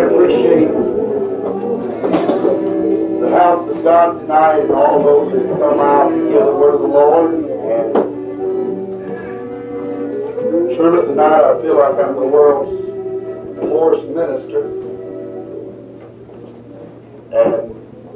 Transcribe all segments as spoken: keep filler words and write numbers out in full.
appreciate the house of God tonight and all those that come out to hear the word of the Lord. And truly tonight I feel like I'm the world's poorest minister. And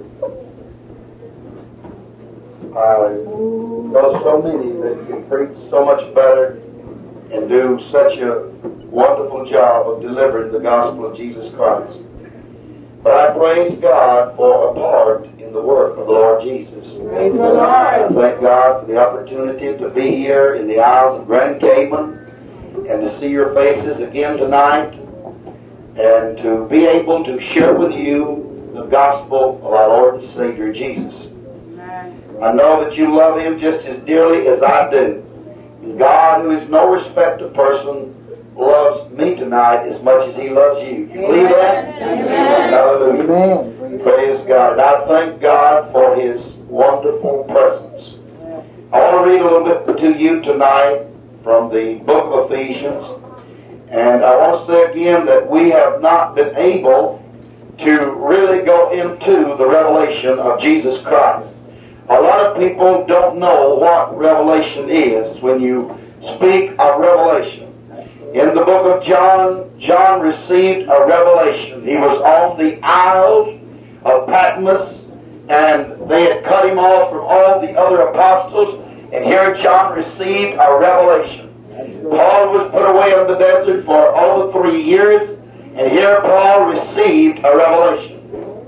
I know so many that can preach so much better and do such a wonderful job of delivering the gospel of Jesus Christ. But I praise God for a part in the work of the Lord Jesus. Praise the Lord. I thank God for the opportunity to be here in the Isles of Grand Cayman and to see your faces again tonight and to be able to share with you the gospel of our Lord and Savior Jesus. I know that you love Him just as dearly as I do. And God, who is no respecter of person, loves me tonight as much as He loves you. You believe that? Amen. Hallelujah. Amen. Praise God. And I thank God for His wonderful presence. I want to read a little bit to you tonight from the book of Ephesians. And I want to say again that we have not been able to really go into the revelation of Jesus Christ. A lot of people don't know what revelation is when you speak of revelation. In the book of John, John received a revelation. He was on the Isles of Patmos, and they had cut him off from all the other apostles, and here John received a revelation. Paul was put away in the desert for over three years, and here Paul received a revelation.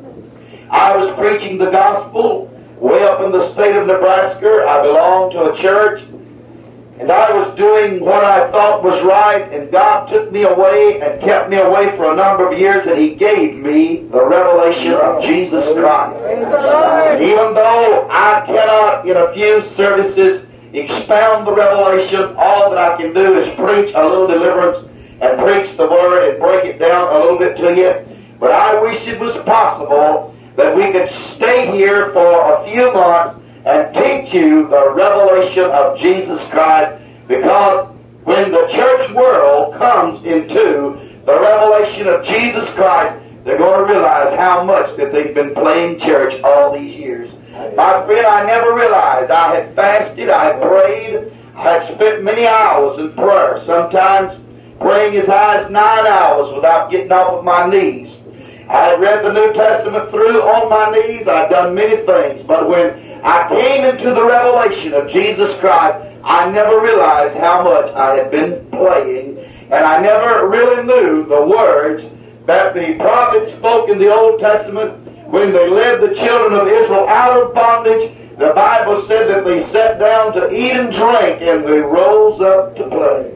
I was preaching the gospel way up in the state of Nebraska. I belonged to a church, and I was doing what I thought was right, and God took me away and kept me away for a number of years, and He gave me the revelation of Jesus Christ. And even though I cannot, in a few services, expound the revelation, all that I can do is preach a little deliverance and preach the Word and break it down a little bit to you. But I wish it was possible that we could stay here for a few months and teach you the revelation of Jesus Christ, because when the church world comes into the revelation of Jesus Christ, they're going to realize how much that they've been playing church all these years. My friend, I never realized I had fasted, I had prayed, I had spent many hours in prayer, sometimes praying as high as nine hours without getting off of my knees. I had read the New Testament through on my knees. I'd done many things. But when I came into the revelation of Jesus Christ, I never realized how much I had been playing. And I never really knew the words that the prophets spoke in the Old Testament when they led the children of Israel out of bondage. The Bible said that they sat down to eat and drink, and they rose up to play.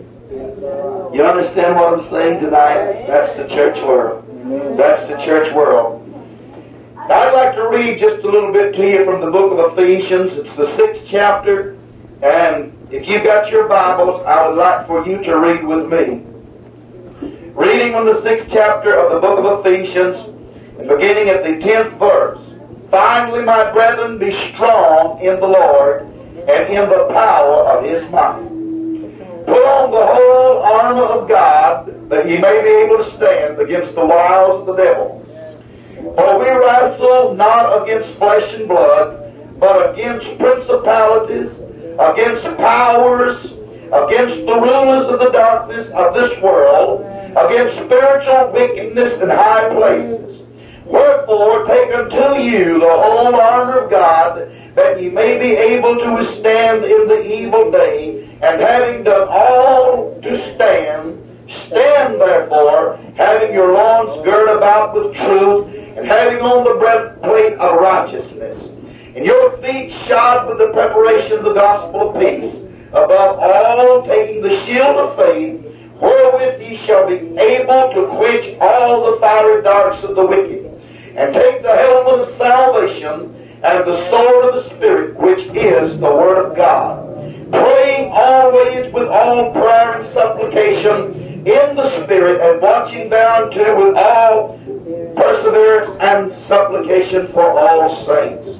You understand what I'm saying tonight? That's the church world. That's the church world. Now, I'd like to read just a little bit to you from the book of Ephesians. It's the sixth chapter, and if you've got your Bibles, I would like for you to read with me. Reading from the sixth chapter of the book of Ephesians, and beginning at the tenth verse. Finally, my brethren, be strong in the Lord and in the power of His might. Put on the whole armor of God, that ye may be able to stand against the wiles of the devil. For we wrestle not against flesh and blood, but against principalities, against powers, against the rulers of the darkness of this world, against spiritual wickedness in high places. Wherefore, take unto you the whole armor of God, that ye may be able to withstand in the evil day, and having done all to stand, stand therefore, having your loins girt about with truth, and having on the breastplate of righteousness, and your feet shod with the preparation of the gospel of peace. Above all, taking the shield of faith, wherewith ye shall be able to quench all the fiery darts of the wicked, and take the helmet of salvation and the sword of the Spirit, which is the Word of God, praying always with all prayer and supplication in the Spirit, and watching thereunto with all perseverance and supplication for all saints.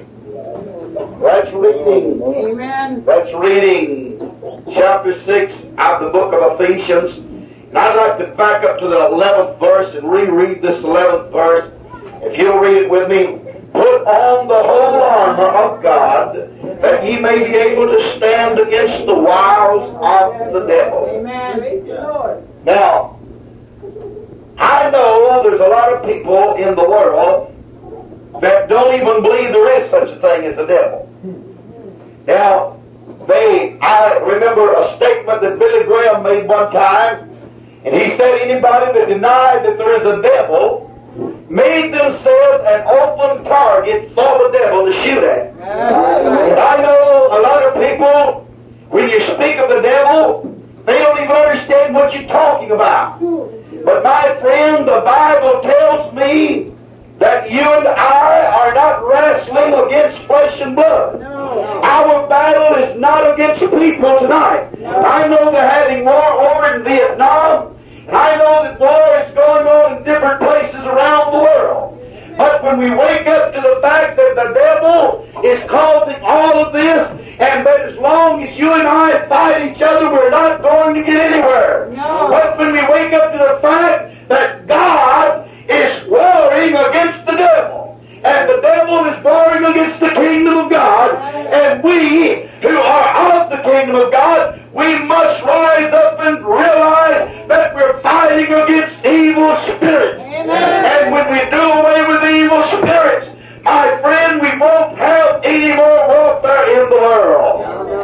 That's reading. Amen. That's reading chapter six of the book of Ephesians. And I'd like to back up to the eleventh verse and reread this eleventh verse. If you'll read it with me. Put on the whole armor of God, that ye may be able to stand against the wiles of the devil. Amen. Now, I know there's a lot of people in the world that don't even believe there is such a thing as the devil. Now, they, I remember a statement that Billy Graham made one time, and he said anybody that denied that there is a devil made themselves an open target for the devil to shoot at. And I know a lot of people, when you speak of the devil, they don't even understand what you're talking about. But my friend, the Bible tells me that you and I are not wrestling against flesh and blood. Our battle is not against people tonight. I know they're having war over in Vietnam. And I know that war is going on in different places around the world. But when we wake up to the fact that the devil is causing all of this, and that as long as you and I fight each other, we're not going to get anywhere. No. But when we wake up to the fact that God is warring against the devil, and the devil is warring against the kingdom of God, and we who are of the kingdom of God, we must rise up and realize that we're fighting against evil spirits. Amen. And when we do away with evil spirits, my friend, we won't have any more warfare in the world.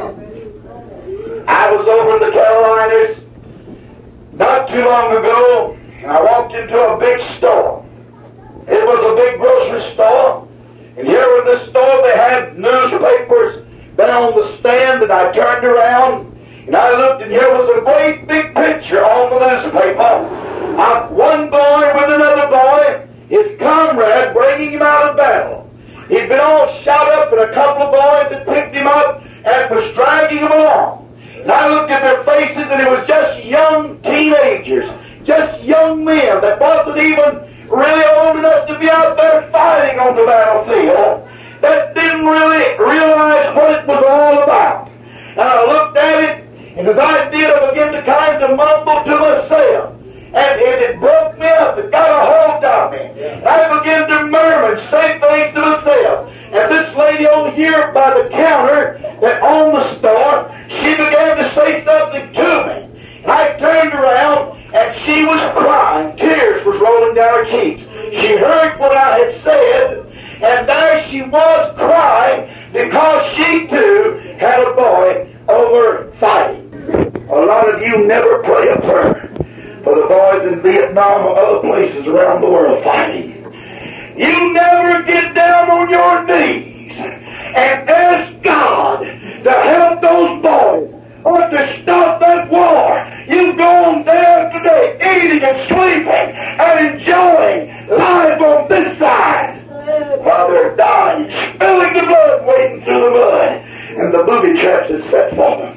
I was over in the Carolinas not too long ago, and I walked into a big store. It was a big grocery store, and here in this store they had newspapers down on the stand, and I turned around and I looked, and here was a great big picture on the newspaper of one boy with another boy, his comrade bringing him out of battle. He'd been all shot up, and a couple of boys had picked him up and was dragging him along. And I looked at their faces, and it was just young teenagers, just young men that wasn't even really old enough to be out there fighting on the battlefield, that didn't really realize what it was all about. And I looked at it, and as I did, I began to kind of mumble to myself. And, and it broke me up. It got a hold of me. And I began to murmur and say things to myself. And this lady over here by the counter that owned the store, she began to say something to me. And I turned around, and she was crying. Tears was rolling down her cheeks. She heard what I had said, and there she was crying because she too had a boy over fighting. A lot of you never pray a prayer for the boys in Vietnam or other places around the world fighting. You never get down on your knees and ask God to help those boys or to stop that war. You go on there today eating and sleeping and enjoying life on this side while they're dying, spilling the blood, wading through the mud, and the booby traps is set for them.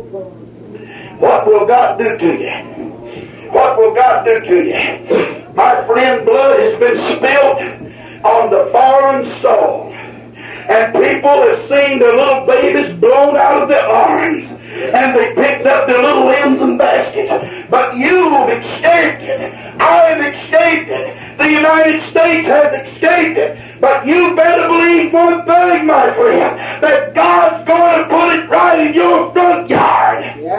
What will God do to you? What will God do to you? My friend, blood has been spilled on the foreign soil. And people have seen their little babies blown out of their arms. And they picked up their little limbs and baskets. But you've escaped it. I have escaped it. The United States has escaped it. But you better believe one thing, my friend, that God's going to put it right in your front yard.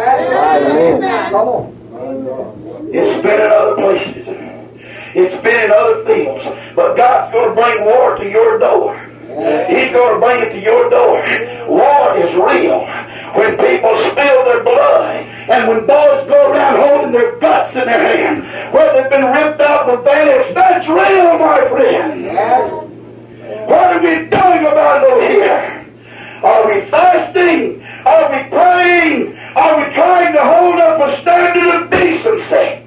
Yes. Come on. It's been in other places. It's been in other fields. But God's going to bring war to your door. He's going to bring it to your door. War is real. When people spill their blood, and when boys go around holding their guts in their hand, where they've been ripped out with bandage, that's real, my friend. Yes. What are we doing about it over here? Are we fasting? Are we praying? Are we trying to hold up a standard of decency?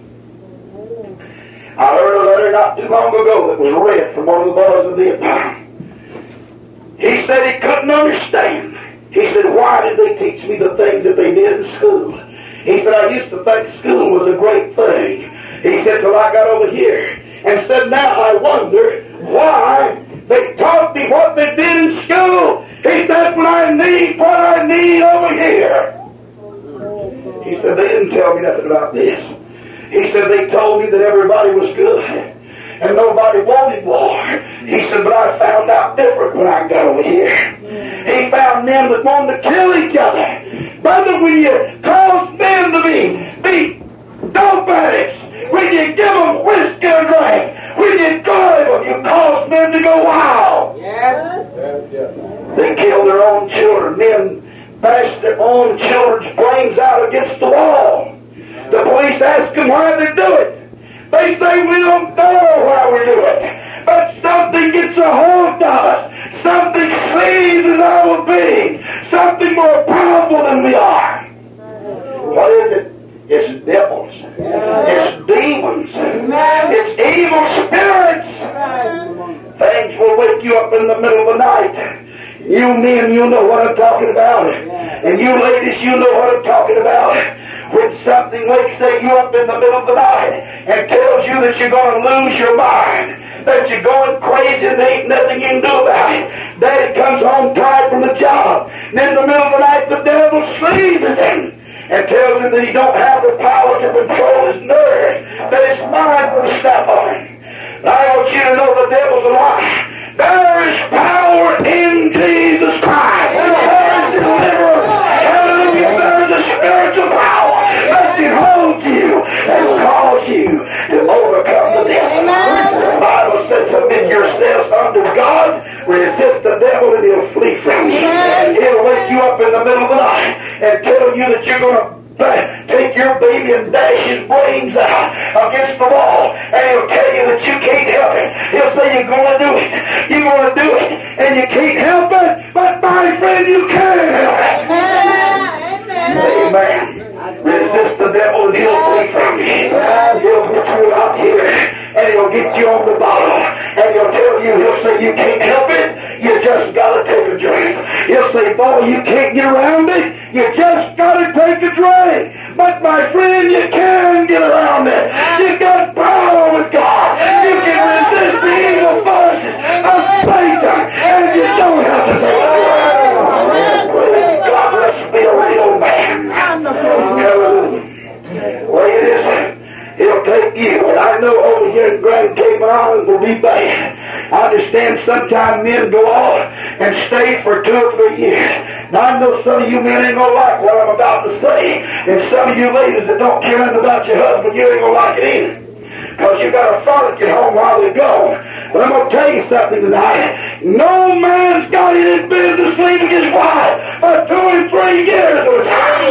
I heard a letter not too long ago that was read from one of the boys of Vietnam. He said he couldn't understand. He said, why did they teach me the things that they did in school? He said, I used to think school was a great thing. He said, till I got over here. And said, now I wonder why they taught me what they did in school. He said, when I need what I need over here. He said, they didn't tell me nothing about this. He He said, they told me that everybody was good and nobody wanted war. He said, but I found out different when I got over here. He found men that wanted to kill each other. Brother, when you cause men to be, be dope addicts, when you give them whiskey and drink, when you drive them, you cause men to go wild. Yes. Yes, yes. They kill their own children. Men bash their own children's brains out against the wall. The police ask them why they do it. They say, we don't know why we do it. But something gets a hold of us. Something seizes our being. Something more powerful than we are. What is it? It's devils. It's demons. It's evil spirits. Things will wake you up in the middle of the night. You men, you know what I'm talking about. And you ladies, you know what I'm talking about. When something wakes you up in the middle of the night and tells you that you're going to lose your mind, that you're going crazy and there ain't nothing you can do about it. Daddy comes home tired from the job. And in the middle of the night, the devil seizes him and tells him that he don't have the power to control his nerves, that his mind will snap on him. I want you to know the devil's a lie. There is power in Jesus Christ. There is deliverance. Hallelujah. There is a spiritual power that can hold you and cause you to overcome the devil. The Bible says, submit yourselves unto God, resist the devil, and he'll flee from you. He'll wake you up in the middle of the night and tell you that you're going to take your baby and dash his brains out against the wall, and he'll tell you that you can't help it. He'll say you're going to do it. You're going to do it, and you can't help it. But my friend, you can help it. Amen. Amen. Resist the devil, and he'll flee from you. He'll get you out here, and he'll get you on the bottle, and he'll tell you, he'll say you can't help it. You just got to take a drink. He'll say, boy, you can't get around it. You just got to take a drink. But my friend, you can get around it. You got power with God. You can resist the evil forces of Satan, and you don't have to take a drink. Praise God, let's be a real man. Hallelujah. Well, it is. He'll take you. And I know over here in Grand Cayman Islands will be bad. I understand sometimes men go off and stay for two or three years. Now I know some of you men ain't gonna like what I'm about to say. And some of you ladies that don't care nothing about your husband, you ain't gonna like it either. Because you got a frolic at home while they're gone. But I'm going to tell you something tonight. No man's got in his business leaving his wife for two and three years at a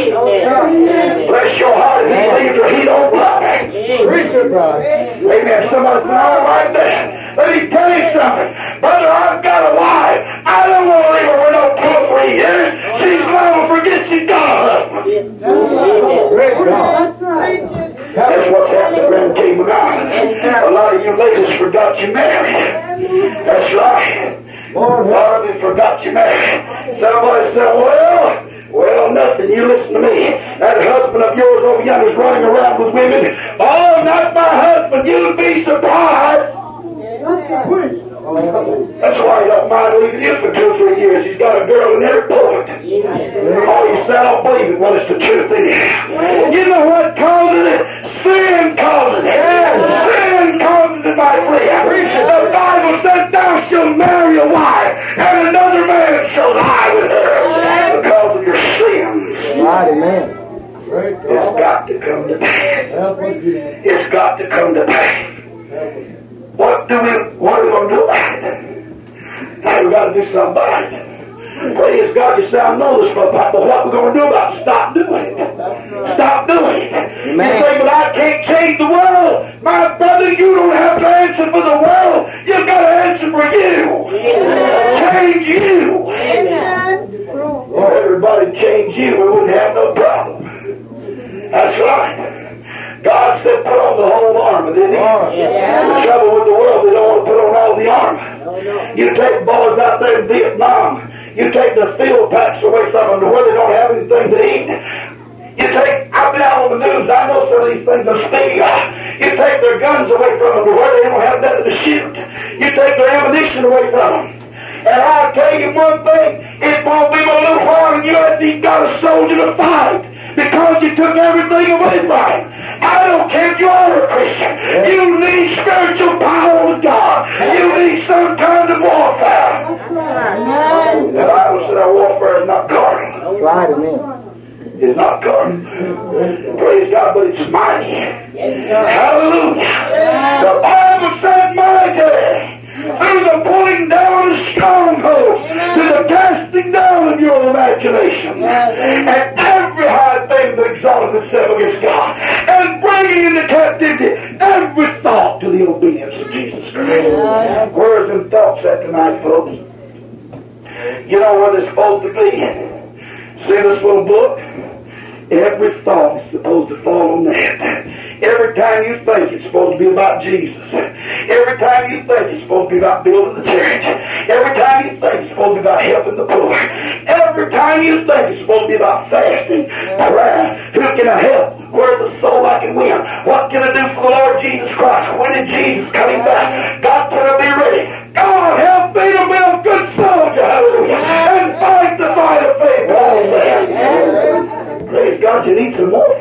time. Bless your heart if he leaves her, he don't love her. Preach it, brother. Amen. Somebody said, all right there. Let me tell you something. Brother, I've got a wife. I don't want to leave her for no two or three years. She's liable to forget she's got a husband. Great God. That's what's happened to Grand Cayman Islands. A lot of you ladies forgot you married. That's right. A lot of you forgot you married. Somebody said, well, well, nothing. You listen to me. That husband of yours over yonder is running around with women. Oh, not my husband. You'd be surprised. That's why he don't mind leaving you for two or three years. He's got a girl in every port. Oh, you said, I don't believe it. Well, it's the truth in it. You know what causes it? Sin causes it. Sin causes it, my friend. The Bible said, thou shalt marry a wife, and another man shall lie with her because of your sins. Right, amen. It's got to come to pass. It's got to come to pass. What do we, what are we going to do about it? Now we've got to do something about it. Praise God, you say, I know this, but what are we going to do about it? Stop doing it. Stop doing it. Amen. You say, but I can't change the world. My brother, you don't have to answer for the world. You've got to answer for you. Amen. Change you. Amen. If everybody changed you, we wouldn't have no problem. That's right. God said put on the whole armor, didn't he? Yeah. The trouble with the world, they don't want to put on all the armor. No, no. You take boys out there in Vietnam, you take the field packs away from them to where they don't have anything to eat. You take, I've been out on the news, I know some of these things I'm speaking of. You take their guns away from them to where they don't have nothing to shoot. You take their ammunition away from them. And I'll tell you one thing, it won't be a little while and you haven't even got a soldier to fight. because you took everything away from him. I don't care if you are a Christian. You need spiritual power with God. You need some kind of warfare. The Bible said our warfare is not carnal. That's right, amen. It's not carnal. Praise God, but it's mighty. Hallelujah. The Bible said mighty. Through the pulling down of strongholds, to the casting down of your imagination, and every high thing that exalted itself against God, and bringing into captivity every thought to the obedience of Jesus Christ. Where's them thoughts at tonight, folks? You know where they're supposed to be? See this little book? Every thought is supposed to fall on that. Every time you think, it's supposed to be about Jesus. Every time you think, it's supposed to be about building the church. Every time you think, it's supposed to be about helping the poor. Every time you think, it's supposed to be about fasting, prayer. Who can I help? Where's the soul I can win? What can I do for the Lord Jesus Christ? When is Jesus coming back? God, can I be ready? God, help me to be a good soldier, hallelujah, and fight the fight of faith. Paul said. Praise God, you need some more.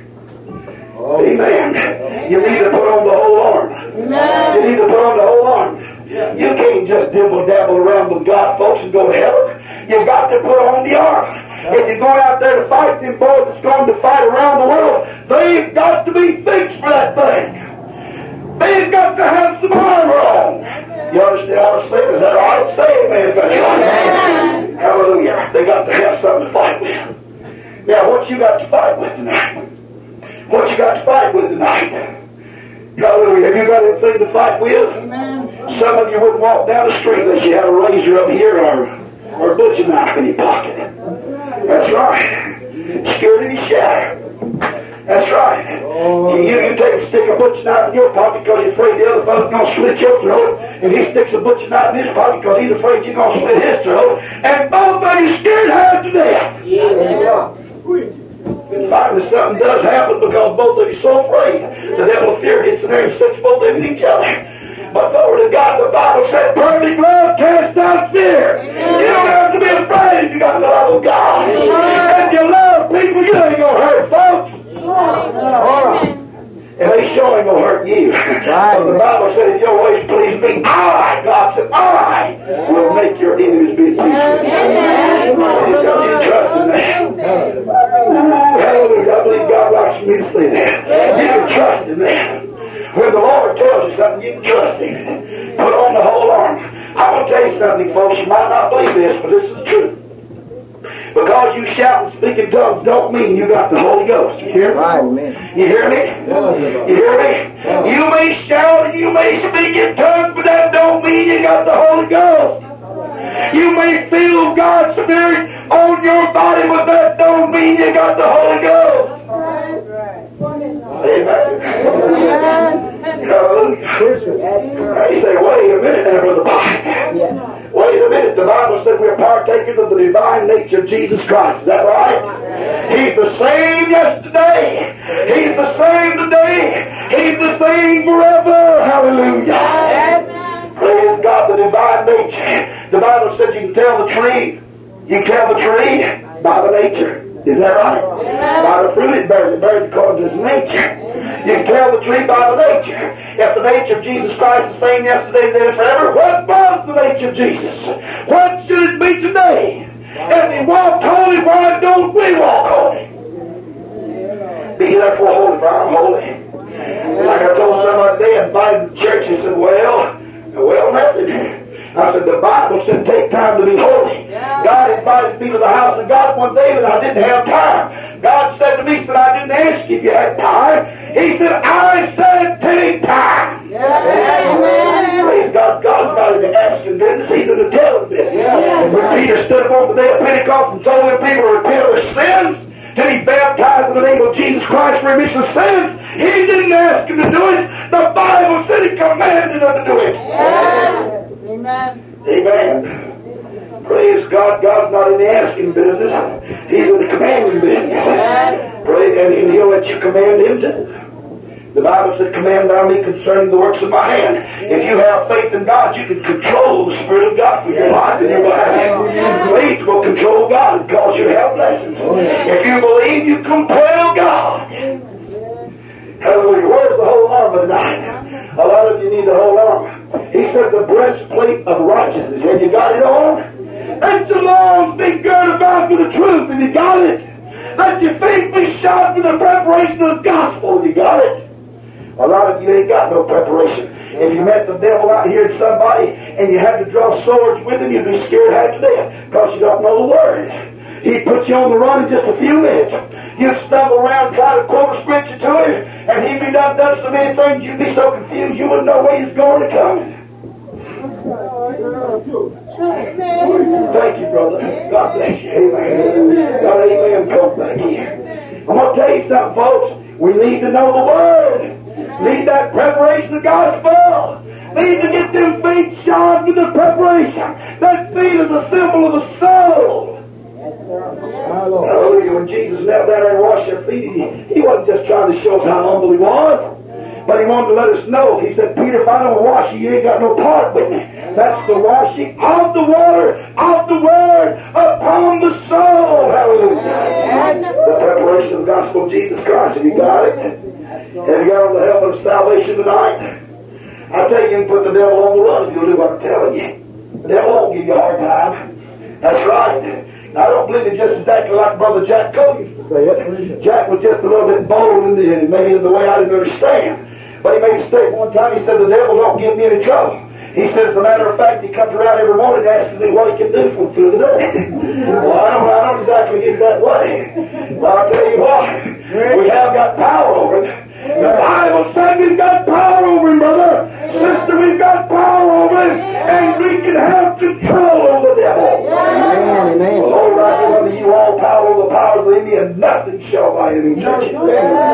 Amen. You need to put on the whole armor. You need to put on the whole armor. You can't just dibble dabble around with God, folks, and go to heaven. You've got to put on the armor. If you're going out there to fight them boys that's going to fight around the world, they've got to be fixed for that thing. They've got to have some armor on. You understand what I'm saying? Is that all right? Say amen if that's right. Hallelujah. They got to have something to fight with. Now, what you got to fight with tonight? What you got to fight with tonight? Hallelujah. Have you got anything to fight with? Amen. Some of you wouldn't walk down the street unless you had a razor up here or, or a butcher knife in your pocket. That's right. Scared of your shadow. That's right. Oh, you, you take a stick of butcher knife in your pocket because you're afraid the other fellow's going to slit your throat, and he sticks a butcher knife in his pocket because he's afraid you're going to slit his throat, and both of you scared half to death. Yeah. And finally something does happen because both of you are so afraid. The devil of fear gets in there and sets both of you in each other. But glory to God, the Bible said, perfect love casts out fear. Amen. You don't have to be afraid if you got the love of God. Amen. If you love people, you ain't going to hurt folks. All right. And they sure ain't going to hurt you. Right. But the Bible said, if your ways please me, I, God said, I will make your enemies be at peace with you. Because you trust in that. Hallelujah. I believe God likes me to say that. You can trust in that. When the Lord tells you something, you can trust Him. Put on the whole armor. I'm going to tell you something, folks. You might not believe this, but this is the truth. Because you shout and speak in tongues don't mean you got the Holy Ghost. You hear me? Right, man. You hear me? You hear me? You may shout and you may speak in tongues, but that don't mean you got the Holy Ghost. You may feel God's Spirit on your body, but that don't mean you got the Holy Ghost. Amen. Hallelujah. You say, wait a minute there, Brother Bob. Wait a minute. The Bible said we're partakers of the divine nature of Jesus Christ. Is that right? He's the same yesterday. He's the same today. He's the same forever. Hallelujah. Praise God, the divine nature. The Bible said you can tell the tree. You can tell the tree by the nature. Is that right? Yeah. By the fruit it bears, it bears according to its nature. You can tell the tree by the nature. If the nature of Jesus Christ is the same yesterday, today, and forever, what was the nature of Jesus? What should it be today? If He walked holy, why don't we walk holy? Be therefore holy, for I'm holy. Like I told somebody today, I invited the church, he said, well, well, nothing. I said, the Bible said take time to be holy. Yeah. God invited me to the house of God one day and I didn't have time. God said to me, said, I didn't ask you if you had time. He said, I said take time. Yeah. Yeah. Praise God. God's not in the asking business, He's in the telling business. Yeah. When Peter stood up on the day of Pentecost and told them people to repent of their sins, till He baptized in the name of Jesus Christ for remission of sins, He didn't ask them to do it. The Bible said He commanded them to do it. Yeah. Amen. Amen. Praise God. God's not in the asking business. He's in the commanding business. Amen. Praise, and He'll let you command Him too. The Bible said, command thou me concerning the works of my hand. If you have faith in God, you can control the Spirit of God for your life and your behalf. Faith will control God and cause you to have blessings. If you believe, you compel God. Hallelujah. Where's the whole armor tonight? A lot of you need the whole armor. He said the breastplate of righteousness. Have you got it on? Let your loins be girded about with the truth. Have you got it? Let your feet be shod with the preparation of the gospel. Have you got it? A lot of you ain't got no preparation. If you met the devil out here at somebody and you had to draw swords with him, you'd be scared half to death because you don't know the word. He'd put you on the run in just a few minutes. You'd stumble around, try to quote a scripture to him, and he'd be done done so many things, you'd be so confused you wouldn't know where he's going to come. Thank you, brother. God bless you. Amen. God, amen. Come back here. I'm going to tell you something, folks. We need to know the word. Need that preparation of gospel. Need to get them feet shod with the preparation. That feet is a symbol of the soul. Hallelujah. When Jesus knelt down there and washed their feet, he, he wasn't just trying to show us how humble he was, but he wanted to let us know. He said, Peter, if I don't wash you, you ain't got no part with me. That's the washing of the water, of the word, upon the soul. Hallelujah. The preparation of the gospel of Jesus Christ. Have you got it? Have you got the help of salvation tonight? I tell you, you can put the devil on the run if you'll do what I'm telling you. The devil won't give you a hard time. That's right. Now, I don't believe it just exactly like Brother Jack Cole used to say it. Jack was just a little bit bold in the, maybe in the way I didn't understand. But he made a statement one time. He said, the devil don't give me any trouble. He says, as a matter of fact, he comes around every morning asking me what he can do for the day. Well, I don't, I don't exactly get that way. But I'll tell you what, we have got power over him. The Bible said we've got power over him, brother. Sister, we've got power over him. And we can have control over the devil. Amen, amen. The Lord writes unto you all power over the powers of the enemy, and nothing shall by any means hurt you.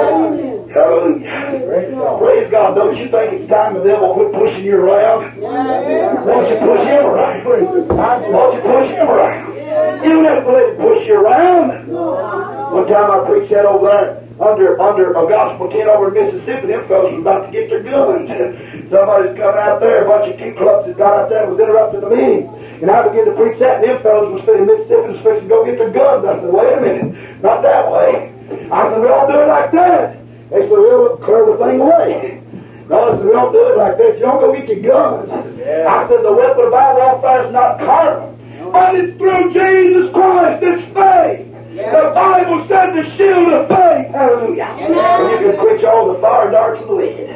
Hallelujah. Praise God. Don't you think it's time the devil quit pushing you around? Won't you push him around? Won't you push him around? You never let him push you around. One time I preached that over there under under a gospel tent over in Mississippi. Them fellas was about to get their guns. Somebody's coming out there, a bunch of Q clubs that got out there and was interrupting the meeting. And I began to preach that, and them fellas was in Mississippi was fixing to go get their guns. I said, wait a minute, not that way. I said, we don't do it like that. They said, we'll clear the thing away. No, I said, we don't do it like that. You don't go get your guns. Yeah. I said, the weapon of our warfare is not carnal, but it's through Jesus Christ. It's faith. Yeah. The Bible said the shield of faith. Hallelujah. Yeah. And you can quench all the fire darts of the wicked.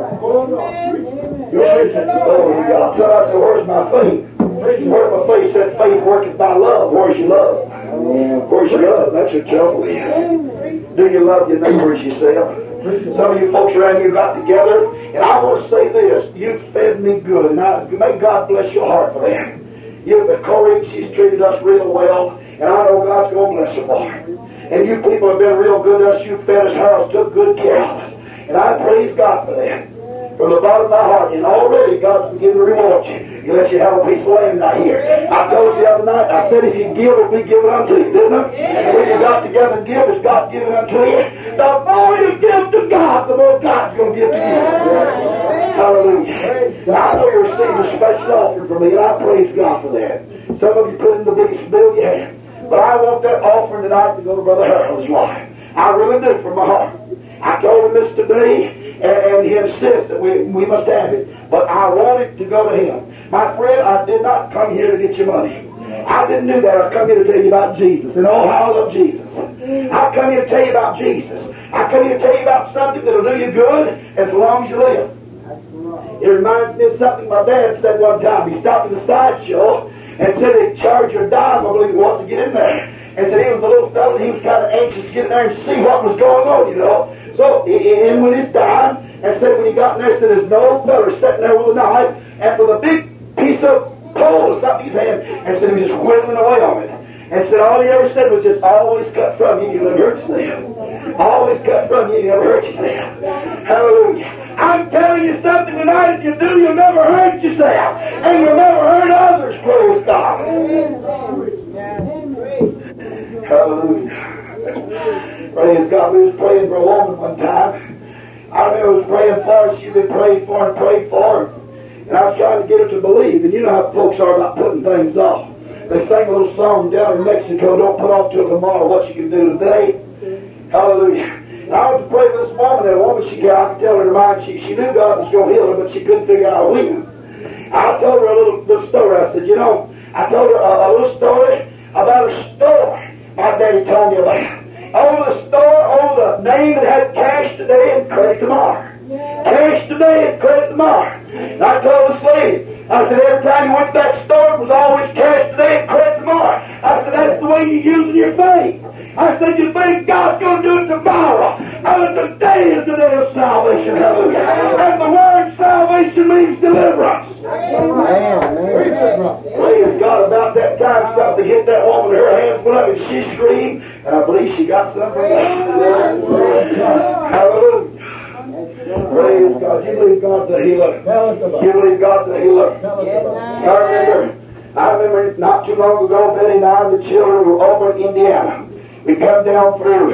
You're preaching. Glory to God. So I said, where's my faith? Where's my faith? Said faith worketh by love. Where's your love? Where's your love? That's what trouble is. Do you love your neighbors yourself? Some of you folks around here got together, and I want to say this. You've fed me good, and I, may God bless your heart for that. You, Corey, she's treated us real well, and I know God's going to bless her for it. And you people have been real good to us. You fed us house, took good care of us. And I praise God for that. From the bottom of my heart. And already God's beginning to reward you. He lets you have a piece of land out here. I told you the other night, I said if you give, it'll be given unto you, didn't I? Yeah. When you got together and give, it's God given unto you. The more you give to God, the more God's going to give to you. Yeah. Hallelujah. Now, I know you received a special offering from me, and I praise God for that. Some of you put in the biggest bill you had. But I want that offering tonight to go to Brother Harold's wife. I really do from my heart. I told him this today, and, and he insists that we, we must have it. But I want it to go to him. My friend, I did not come here to get your money. I didn't do that. I come here to tell you about Jesus. And oh, how I love Jesus. I come here to tell you about Jesus. I come here to tell you about something that will do you good as long as you live. It reminds me of something my dad said one time. He stopped at the sideshow and said they'd charge you a dime, I believe it was, to get in there. And said he was a little fellow and he was kind of anxious to get in there and see what was going on, you know. So he in with his dime and said when he got in there, said there's no fellow sitting there with a knife and with a big piece of pole or something in his hand, and said he was just whittling away on it. And said all he ever said was just always cut from you, you never hurt yourself. Always cut from you, you never hurt yourself. Hallelujah. I'm telling you something tonight, if you do, you'll never hurt yourself. And you'll never hurt others, praise God. Hallelujah. Praise God. We was praying for a woman one time. I remember I was praying for her. She'd been prayed for and prayed for. And I was trying to get her to believe. And you know how folks are about putting things off. They sang a little song down in Mexico, don't put off till tomorrow what you can do today. Hallelujah. And I went to pray for this woman, and a woman, she, I could tell her in her mind, she, she knew God was going to heal her, but she couldn't figure out when. I told her a little, little story. I said, you know, I told her a, a little story about a store my daddy told me about. Oh, the store, oh, the name that had cash today and credit tomorrow. Cash today and credit tomorrow. And I told this lady, I said, every time you went to that store, it was always cash today and credit tomorrow. I said, that's the way you're using your faith. I said, you think God's going to do it tomorrow. And today is the day of salvation. Hallelujah. And the word salvation means deliverance. Amen. Praise God. About that time, something hit that woman. Her hands went up and she screamed. And I believe she got something from that. Hallelujah. Praise God. You believe God's a healer. You believe God's a healer. I remember, I remember not too long ago, Betty and I and the children were over in Indiana. We come down through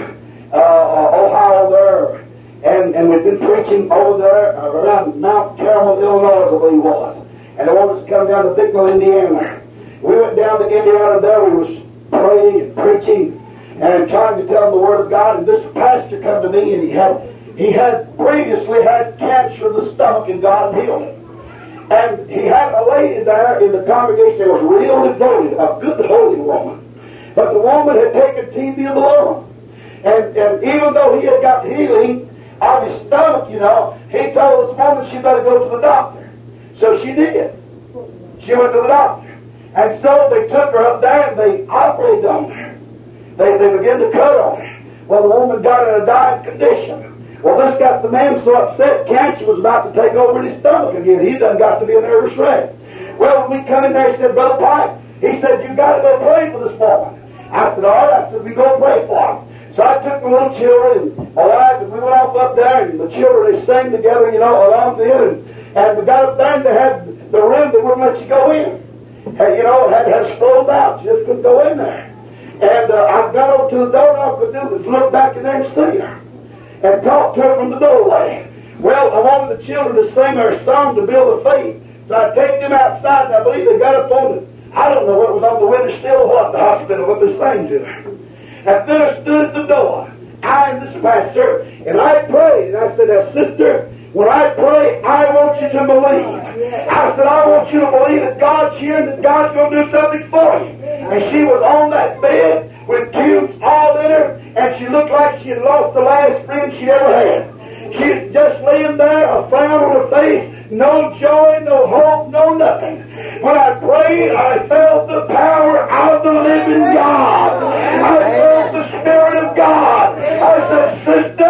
uh, Ohio there, and, and we've been preaching over there uh, around Mount Carmel, Illinois, I believe it was. And they wanted us to come down to Bicknell, Indiana. We went down to Indiana there. We was praying and preaching and trying to tell them the Word of God. And this pastor come to me, and he had he had previously had cancer of the stomach, and God healed him. And he had a lady there in the congregation that was real devoted, a good holy woman. But the woman had taken T B of the lung. And, and even though he had got healing of his stomach, you know, he told this woman she better go to the doctor. So she did. She went to the doctor. And so they took her up there and they operated on her. They, they began to cut on her. Well, the woman got in a dying condition. Well, this got the man so upset, cancer was about to take over his stomach again. He done got to be a nervous wreck. Well, when we come in there, he said, Brother Pike, he said, you got to go pray for this woman. I said, all right. I said, we go pray for him. So I took the little children and my wife, and we went off up there, and the children, they sang together, you know, along the end. And, and we got up there, and they had the room, they wouldn't let you go in. And, you know, it had, had strolled out. You just couldn't go in there. And uh, I got over to the door, and all I could do was look back in there and see her. And talk to her from the doorway. Well, I wanted the children to sing her song to build a faith. So I take them outside, and I believe they got up on the, I don't know what was on the window sill or what, the hospital, what they sang to her. And then I stood at the door, I and this pastor, and I prayed. And I said, now, sister, when I pray, I want you to believe. I said, I want you to believe that God's here and that God's going to do something for you. And she was on that bed with tubes all in her, and she looked like she had lost the last friend she ever had. She was just laying there, a frown on her face, no joy, no hope, no nothing. When I prayed, I felt the power of the living God. I felt the Spirit of God. I said, sister,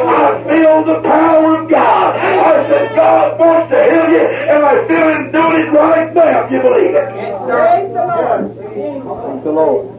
I feel the power of God. I said, God wants to heal you, and I feel Him doing it right now. Do you believe it? Yes, sir. Thank the Lord.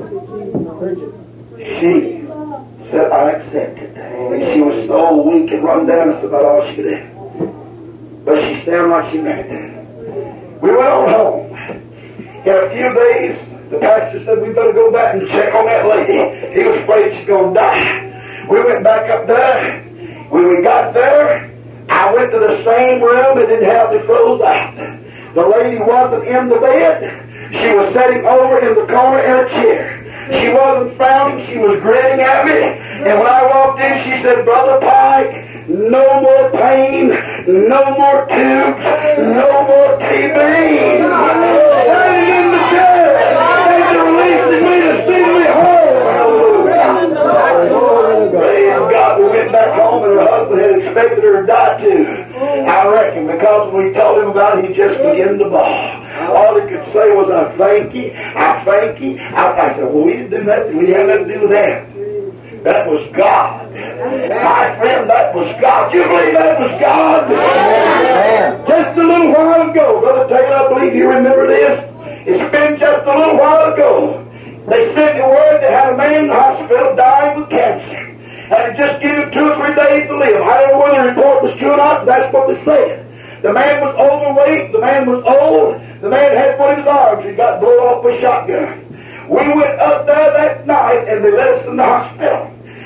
She said, I accept it. And she was so weak and run down, that's about all she could do. But she sounded like she meant it. We went on home. In a few days, the pastor said, we better go back and check on that lady. He was afraid she's going to die. We went back up there. When we got there, I went to the same room and didn't have the clothes out. The lady wasn't in the bed. She was sitting over in the corner in a chair. She wasn't frowning, she was grinning at me. And when I walked in, she said, Brother Pike, no more pain, no more tubes, no more T B. Standing in the chair, and they're releasing me to see me home. Hallelujah. Praise God. We went back home, and her husband had expected her to die too. I reckon, because when we told him about it, he just began to bawl. All he could say was, I thank you, I thank you. I, I said, well, we didn't do nothing. We didn't have nothing to do with that. That was God. My friend, that was God. You believe that was God? Amen. Just a little while ago, Brother Taylor, I believe you remember this. It's been just a little while ago. They sent me word they had a man in the hospital dying with cancer. And it just gave him two or three days to live. I don't know whether the report was true or not, but that's what they said. The man was overweight. The man was old. The man had one of his arms. He got blown off with a shotgun. We went up there that night, and they let us in the hospital.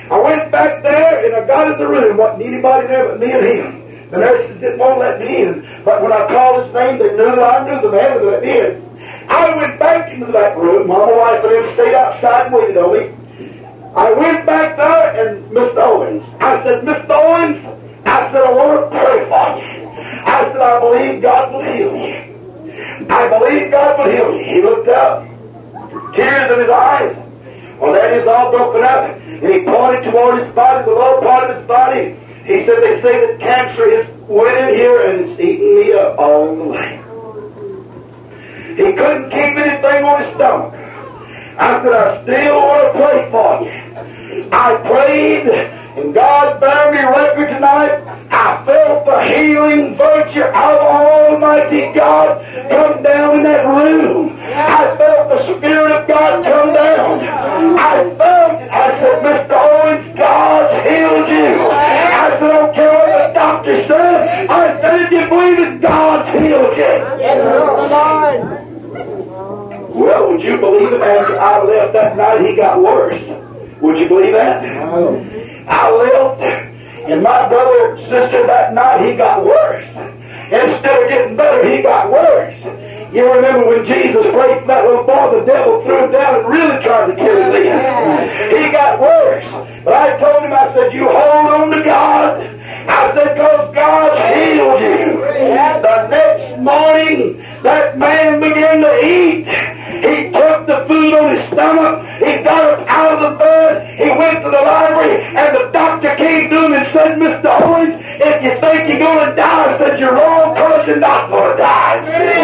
I went back there and I got in the room. Wasn't anybody there but me and him. The nurses didn't want to let me in, but when I called his name, they knew that I knew the man and they let me in. I went back into that room. My wife and him stayed outside and waited on me. I went back there and Mister Owens, I said, Mister Owens, I said, I want to pray for you. I said, I believe God will heal you. I believe God will heal you. He looked up, tears in his eyes. Well, that is all broken up. And he pointed toward his body, the lower part of his body. He said, they say that cancer is went in here and it's eating me up all the way. He couldn't keep anything on his stomach. I said, I still want to pray for you. I prayed, and God bear me record tonight. I felt the healing virtue of Almighty God come down in that room. I felt the Spirit of God come down. I felt it. I said, Mister Owens, God's healed you. I said, I don't care what the doctor said. I said, if you believe it, God's healed you. Yes, Lord. Well, would you believe it? After I left that night, he got worse. Would you believe that? I left, and my brother and sister that night, he got worse. Instead of getting better, he got worse. You remember when Jesus prayed for that little boy, the devil threw him down and really tried to kill him then. He got worse. But I told him, I said, you hold on to God. I said, because God's healed you. The next morning, that man began to eat. He took the food on his stomach. He got up out of the bed. He went to the library, and the doctor came to him and said, Mister Owens, if you think you're going to die, I said, you're wrong, because you're not going to die.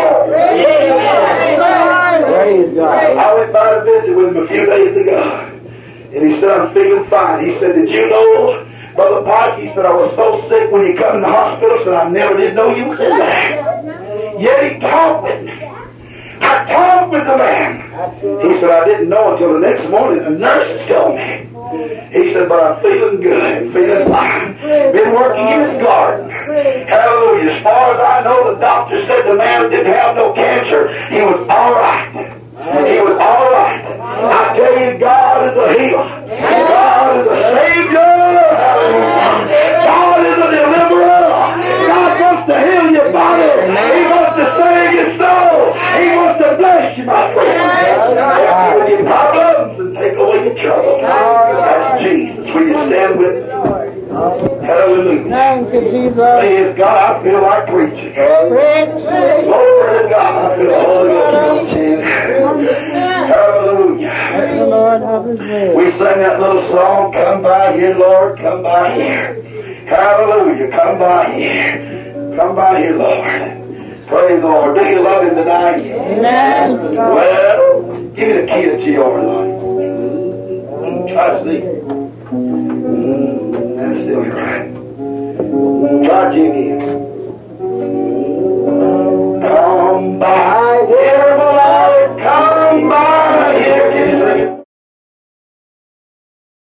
Praise God. I went by to visit with him a few days ago, and he said, I'm feeling fine. He said, did you know, Brother Pike, he said, I was so sick when you come in the hospital, so I never did know you was in there. Yet he talked with me. I talked with the man. He said, I didn't know until the next morning. The nurses told me. He said, but I'm feeling good, feeling fine. Been working in his garden. Hallelujah. As far as I know, the doctor said the man didn't have no cancer. He was all right. He was all right. I tell you, God is a healer. God is a Savior. God is a deliverer. God wants to heal your body. He wants to save your soul. He wants to bless you, my friend. Help you with your problems and take away your troubles. That's Jesus. Will you stand with me? Hallelujah. Thank you, Jesus. Praise God. I feel like preaching. Glory to God. I feel the Holy Ghost preaching. Hallelujah. Let the Lord have His way. We sang that little song, come by here, Lord, come by here. Hallelujah. Come by here. Come by here, Lord. Praise the Lord. Do you love Him tonight? Amen. Well, give me the key to G over tonight. Try to see. Mm, that's still right. Try G again.